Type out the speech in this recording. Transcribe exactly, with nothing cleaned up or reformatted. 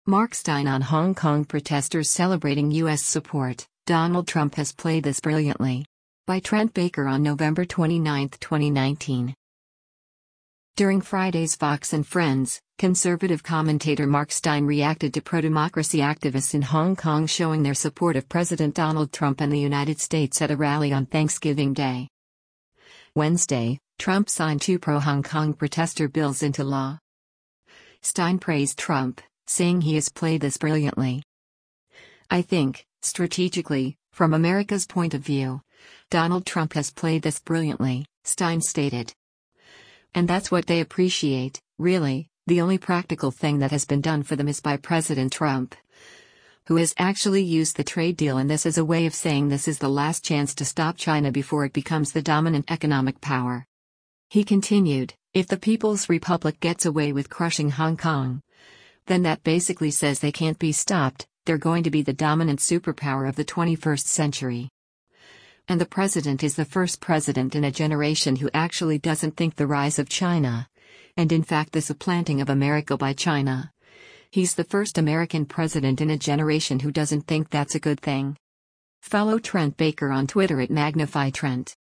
Mark Stein on Hong Kong protesters celebrating U S support. Donald Trump has played this brilliantly. By Trent Baker on November twenty-ninth, twenty nineteen. During Friday's Fox and Friends, conservative commentator Mark Stein reacted to pro-democracy activists in Hong Kong showing their support of President Donald Trump and the United States at a rally on Thanksgiving Day. Wednesday, Trump signed two pro-Hong Kong protester bills into law. Stein praised Trump, saying he has played this brilliantly. "I think, strategically, from America's point of view, Donald Trump has played this brilliantly," Stein stated. "And that's what they appreciate, really. The only practical thing that has been done for them is by President Trump, who has actually used the trade deal and this as a way of saying this is the last chance to stop China before it becomes the dominant economic power." He continued, "If the People's Republic gets away with crushing Hong Kong, then that basically says they can't be stopped. They're going to be the dominant superpower of the twenty-first century. And the president is the first president in a generation who actually doesn't think the rise of China, and in fact the supplanting of America by China. He's the first American president in a generation who doesn't think that's a good thing." Follow Trent Baker on Twitter at Magnify Trent.